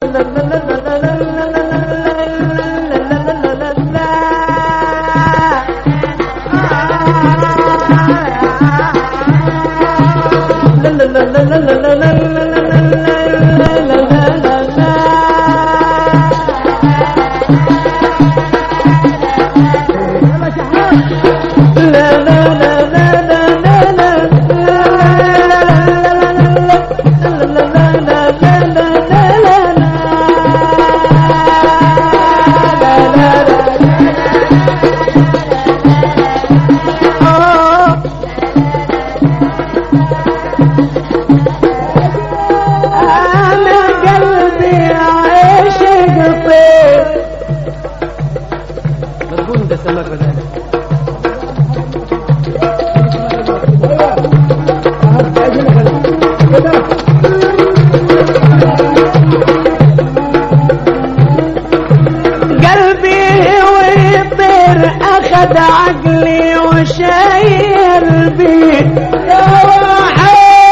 أخذ عقلي وشايل بي يا واحد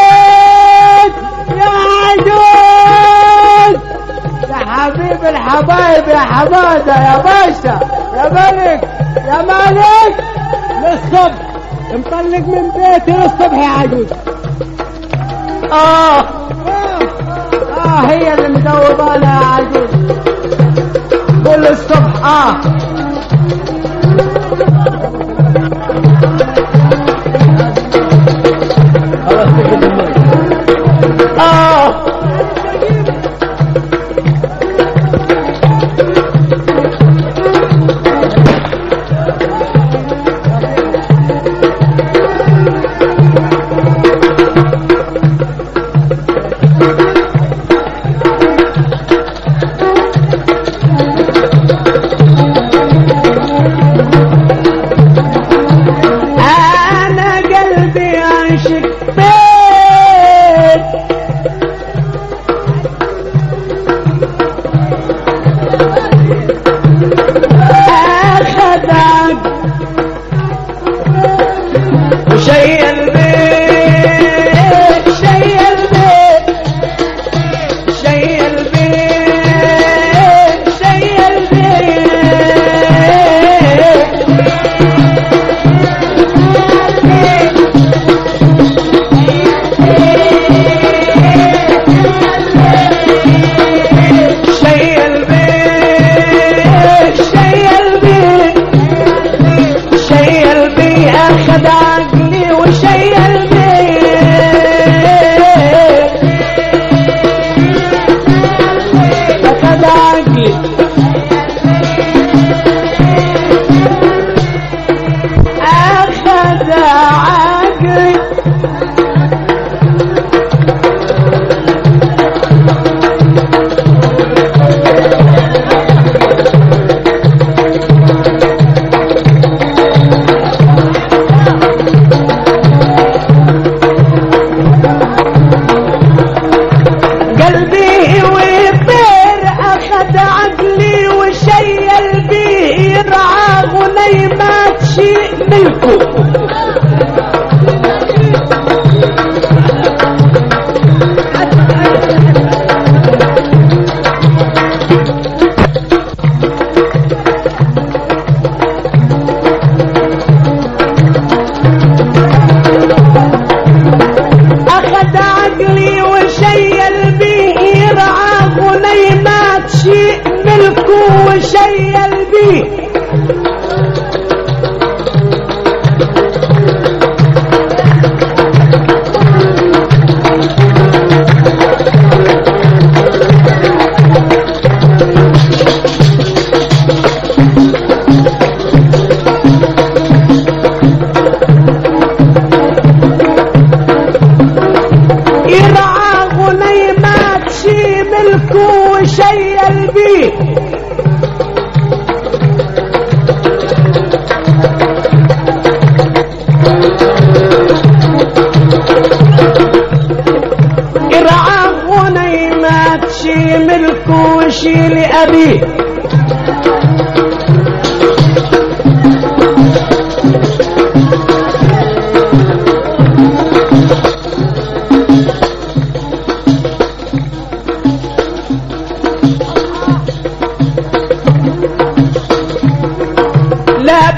يا عجوز يا حبيب الحبايب يا حمادة يا باشا يا ملك يا مالك للصبح مطلق من بيتي للصبح يا عجوز. هي اللي مدوبالها يا عجوز كل الصبح.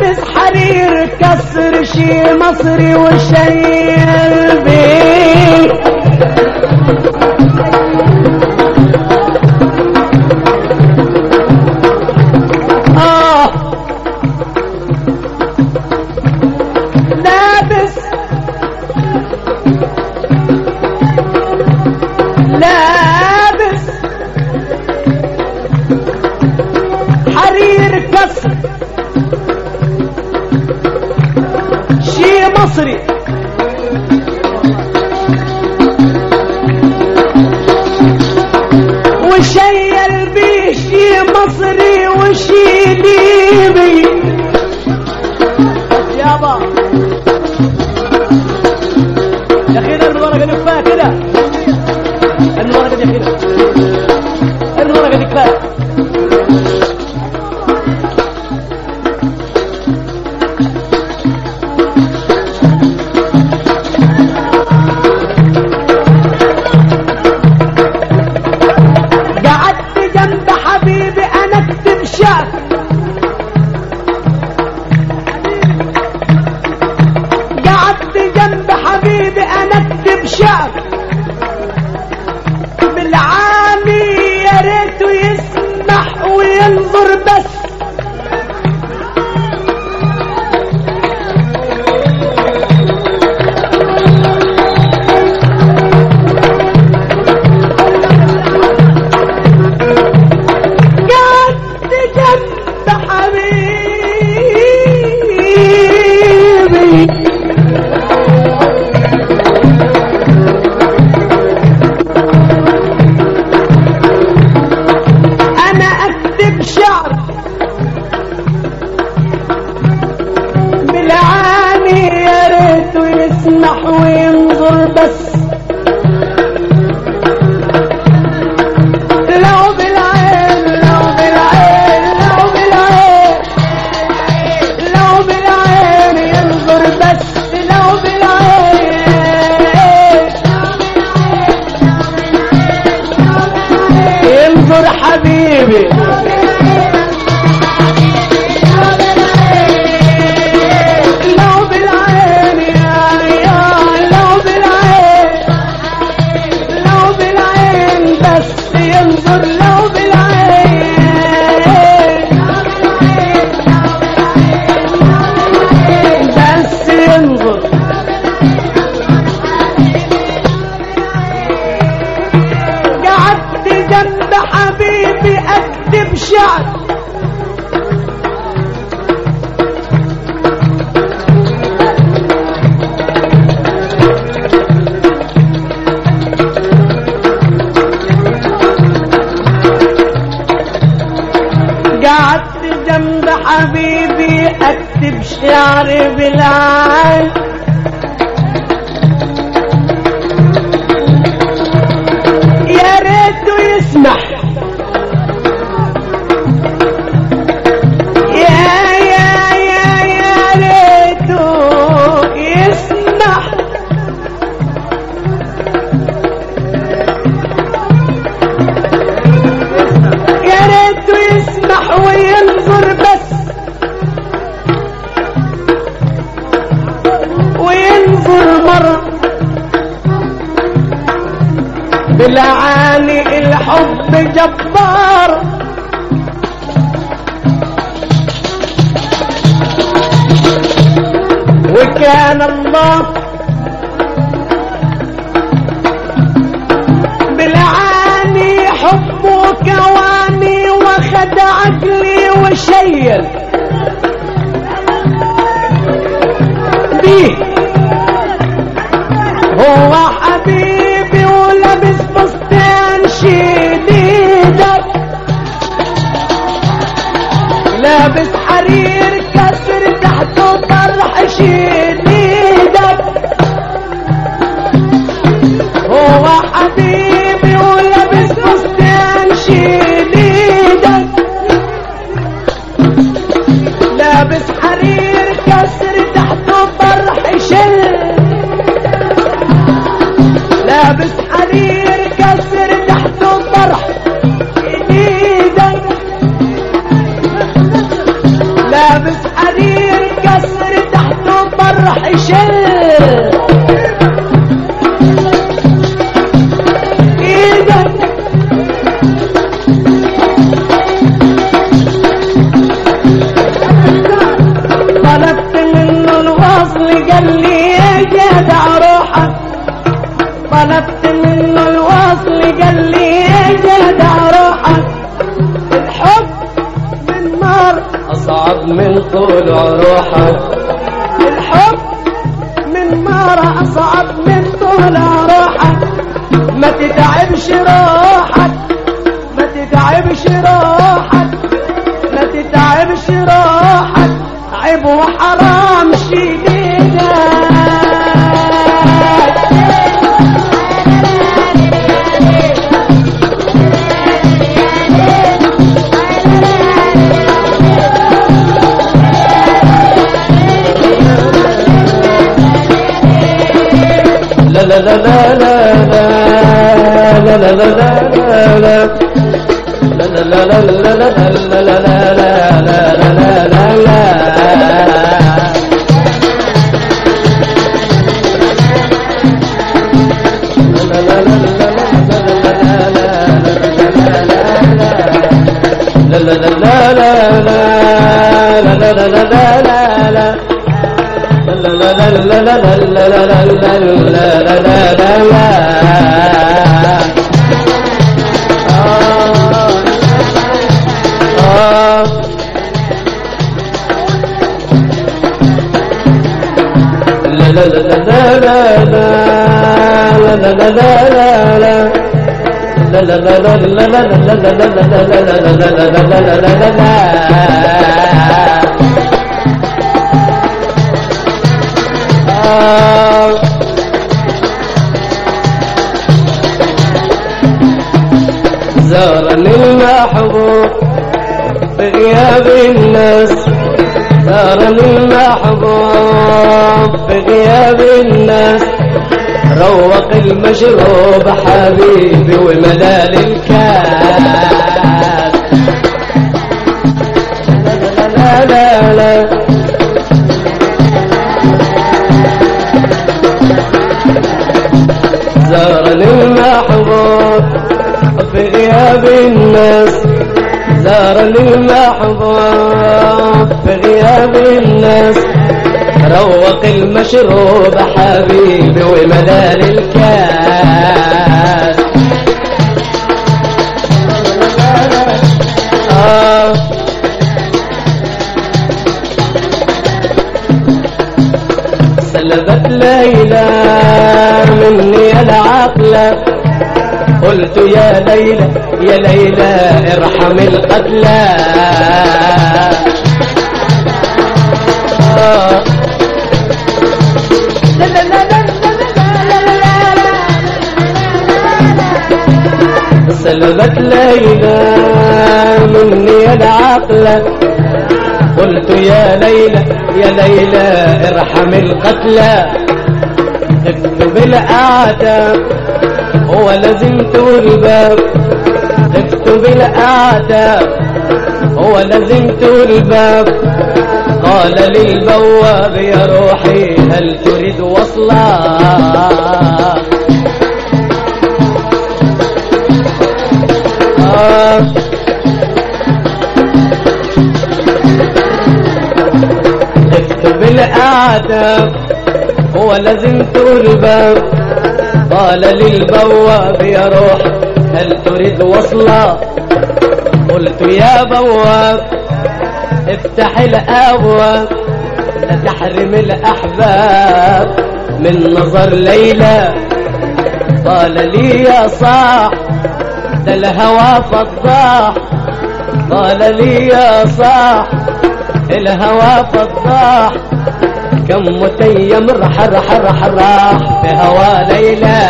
لابس حرير كسر شي مصري وشايل بيه لابس حرير كسر شي مصري وشيل بيه شي مصري وشي ليبي يابا يا اخي الورقه دي كفايه كده الورقه دي كده الورقه دي كفايه قعدت جنب حبيبي انا اكتب شعر جنب حبيبي انا اكتب شعر بالعامي يا ريته يسمح وينظر بس قعدت جنب حبيبي شعر بالعاني يا ريته يسمح وينظر بس لو بالعين لو بالعين لو بالعين لو بالعين ينظر بس لو بالعين ينظر حبيبي ينظر لو بالعين بس ينظر قعدت جنب حبيبي اكتب شعر قعدت جنب حبيبي اكتب شعري بالعين يا ريته يسمح يا ريته يسمح يا ريته يسمح وينظر بس وينظر مرة بالعاني الحب جبار وكان الله بالعاني حبه كواني وخد عقلي وشيل بيه هو حبيبي ولابس فستان شديد لابس حرير كسر تحته طرح شديد هو حبيبي ولابس فستان شديد لابس حرير كسر تحته طرح شل لابس حرير كسر تحته طرح شديد أصعب من طول روحك. الحب من نار أصعب من طول روحك. ما تتعبش روحك، ما تتعبش روحك، ما تتعبش روحك، عيب وحرام شديدك. لا لا لا لا لا لا لا لا لا لا لا لا لا لا لا لا. زارني المحبوب بغياب الناس، زارني المحبوب بغياب الناس، روق المشروب حبيبي وملال الكاس. لا لا لا زارني المحبوب في غياب الناس، زارني المحبوب في غياب الناس، روق المشروب حبيبي وملال الكاس. سلبت ليلى مني العقل، قلت يا ليلى يا ليلى ارحم القتلى. سلبت ليلى مني العقل، قلت يا ليلى يا ليلى ارحم القتلى. خفت بالأعداء ولزمت الباب، خفت بالأعداء ولزمت الباب. قال للبواب يا روحي هل تريد وصلا؟ خفت بالأعداء ولزمت الباب. قال للبواب يا روح هل تريد وصلا؟ قلت يا بواب افتح الابواب، لا تحرم الاحباب من نظر ليلى. قال لي يا صاح ده الهوى فضاح، قال لي يا صاح الهوى فضاح. كم متيم رح رح رح راح في هوا ليلى.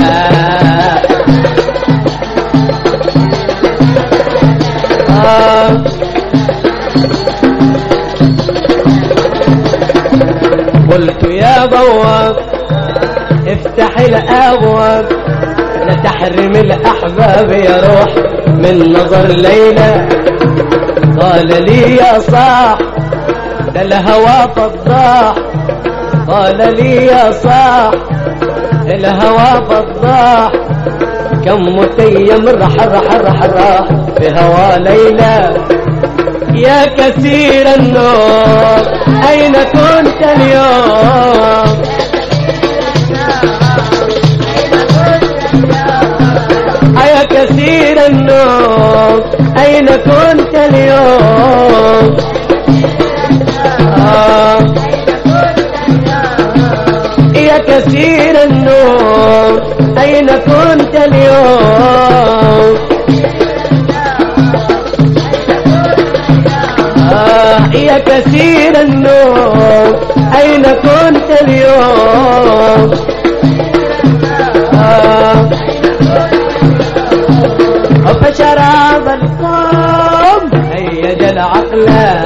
قلت يا بواب افتح الابواب، لا تحرم الاحباب يا روح من نظر ليلى. قال لي يا صاح ده الهوى فضاح، قال لي يا صاح الهوى فضاح. كم متيم رح رح رح راح في هوا ليلى. يا كثير النور أين كنت اليوم؟ يا كثير النور أين كنت اليوم؟ أين كنت اليوم يا كثير النوم أين كنت اليوم فشراب القوم هيج العقل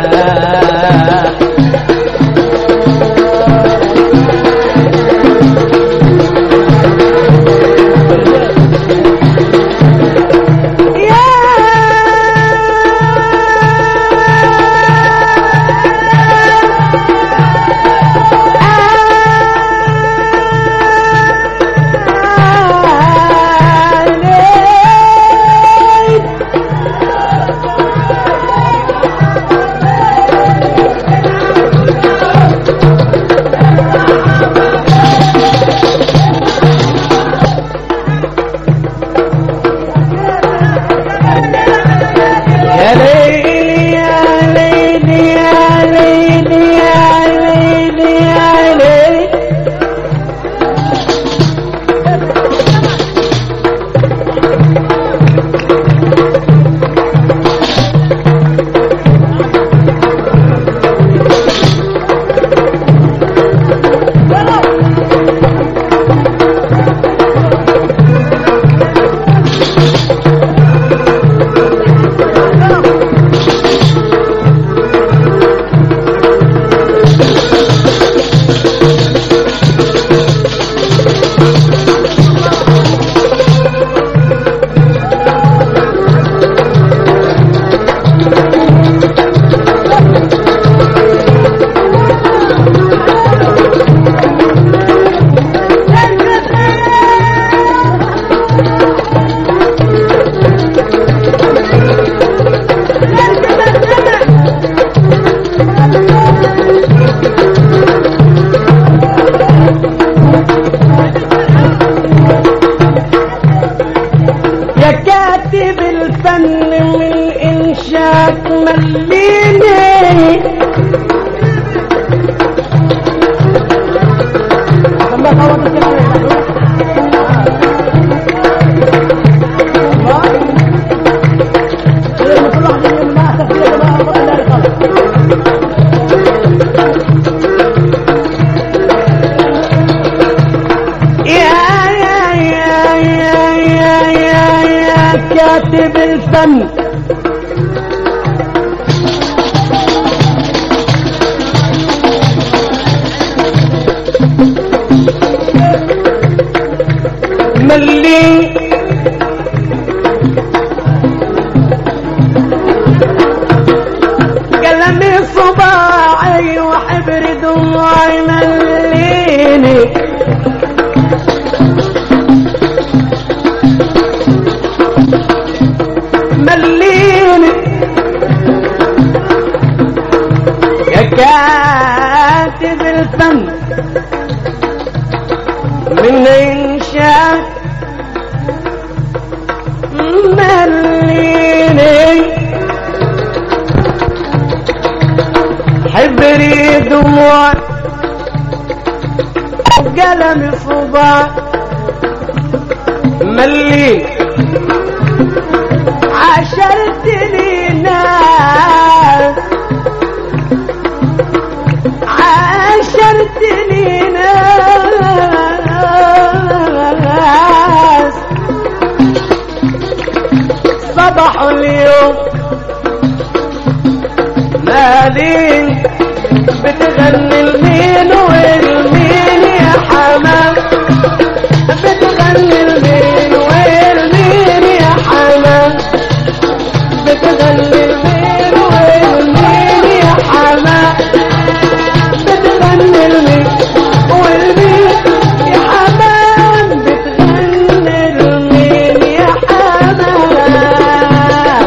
كاتب الفن ملي قلمي صباعي وحبر دموعي مليني يا كاتب الفن من إنشاء مليني حبري دموع قلمي صباع مليني عاشرت لي ناس عاشرت لي ناس صبحوا اليوم مالين بتغني المين والمين يا حمام بتغني المين والمين يا حمام بتغني المين والمين يا حمام بتغني المين والمين يا حمام بتغني المين يا حمام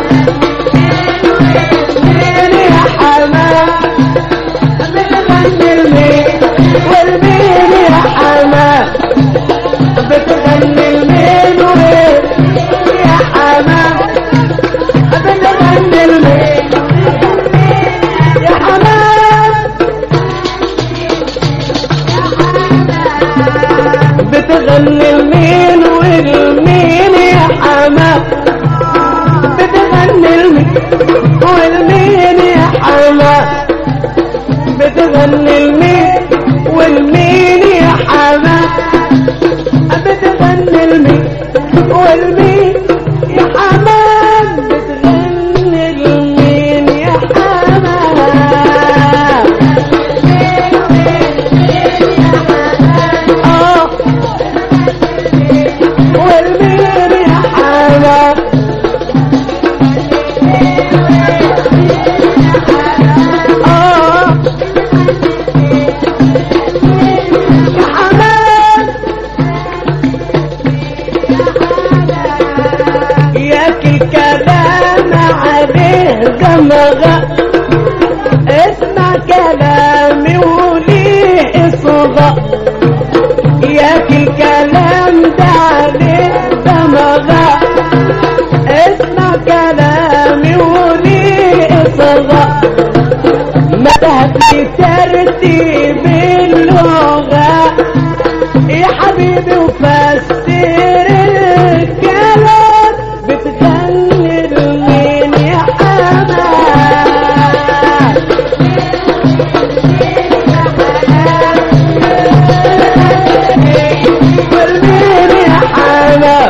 المين يا حمام بتغني المين والمين يا حمام بتغني المين والمين يا حمام بتغني المين يا حمام بتغني المين والمين والمين يا حمام بتغني المين والمين يا حمام بتغني المين والمين يا حمام بتغني المين يا حمام والمين يا حمام الكلام عليه دمغة اسمع كلامي وليه اصغى ياك الكلام ده عليه دمغة اسمع كلامي وليه اصغى ما تهدي ترتيب اللغة يا حبيبي وفسر الكلام بتغني المين يا حمام والمين يا حمام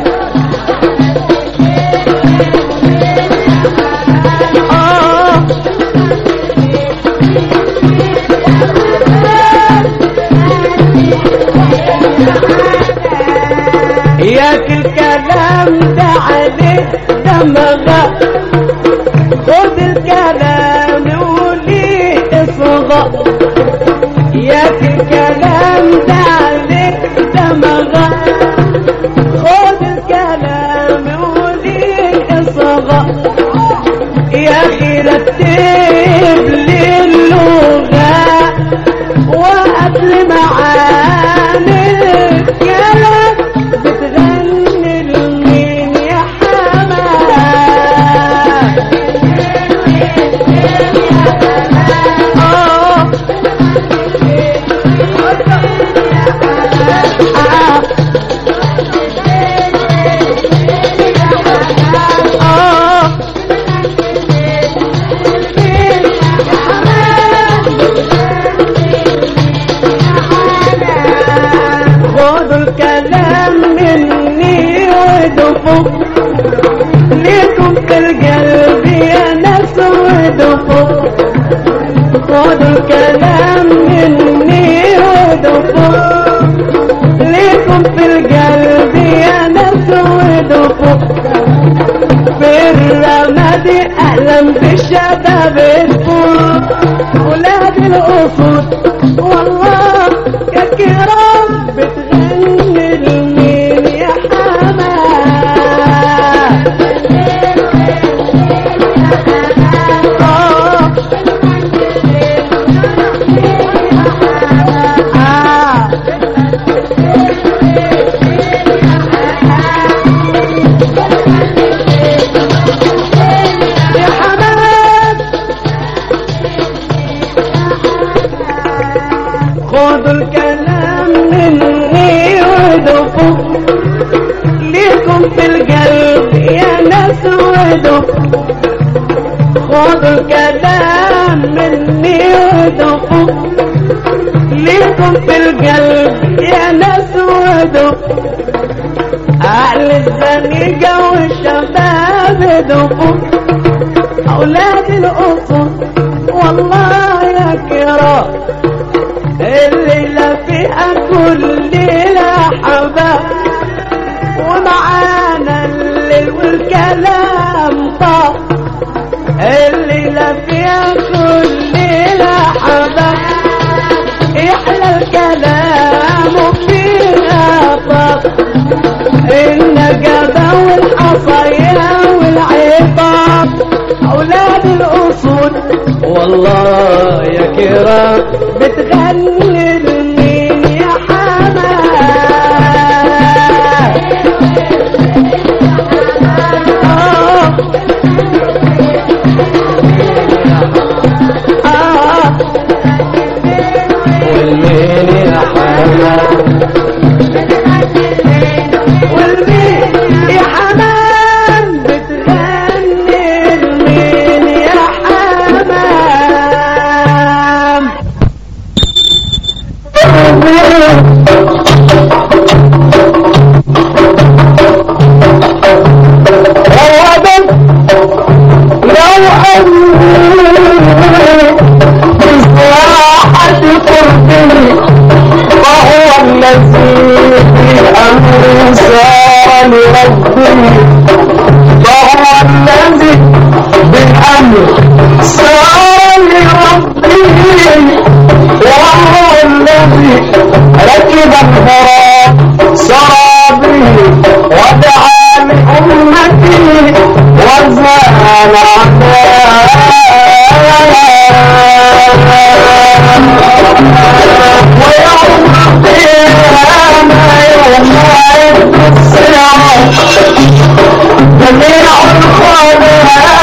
ياك الكلام ده عليه دمغة خد الكلام وليه اصغى ياك الكلام ده عليه دمغة خد الكلام وليه اصغى يا اخي رتب لي اللغة وقبل معاني الكلام بتغني المين يا حمام خدوا الكلام مني ودفوا ليكم في القلب يا ناس ودفوا خدوا الكلام مني ودفوا ليكم في القلب يا ناس ودفوا في الرمادي اهلا بالشباب الفول ولاد الاسود والله يا كرام بتغني المين يا حمام يا حمام خدوا الكلام مني ودفوا ليكم في القلب يا ناس ودفوا خدوا الكلام مني ودفوا ليكم في القلب يا ناس ودفوا اهل الزنيقة والشباب دفوا اولاد الاصول والله يا كرام الليلة فيها كل ليلة حباب ومعانا الليل والكلام طاب الليلة فيها كل ليلة حباب يحلى الكلام وفيها طاب النجدة والحصية والعطاب أولاد الأصول والله يا كرام بتغني المين يا حمام والمين يا حمام والمين يا حمام بتغني المين بساحة قربه وهو الذي أنسى لربه وهو الذي بالأمر سار لربه وهو الذي ركب الفراق سرى به ودعا لأمته وزان ويوم القيامة يوم الصراط جميع الخلائق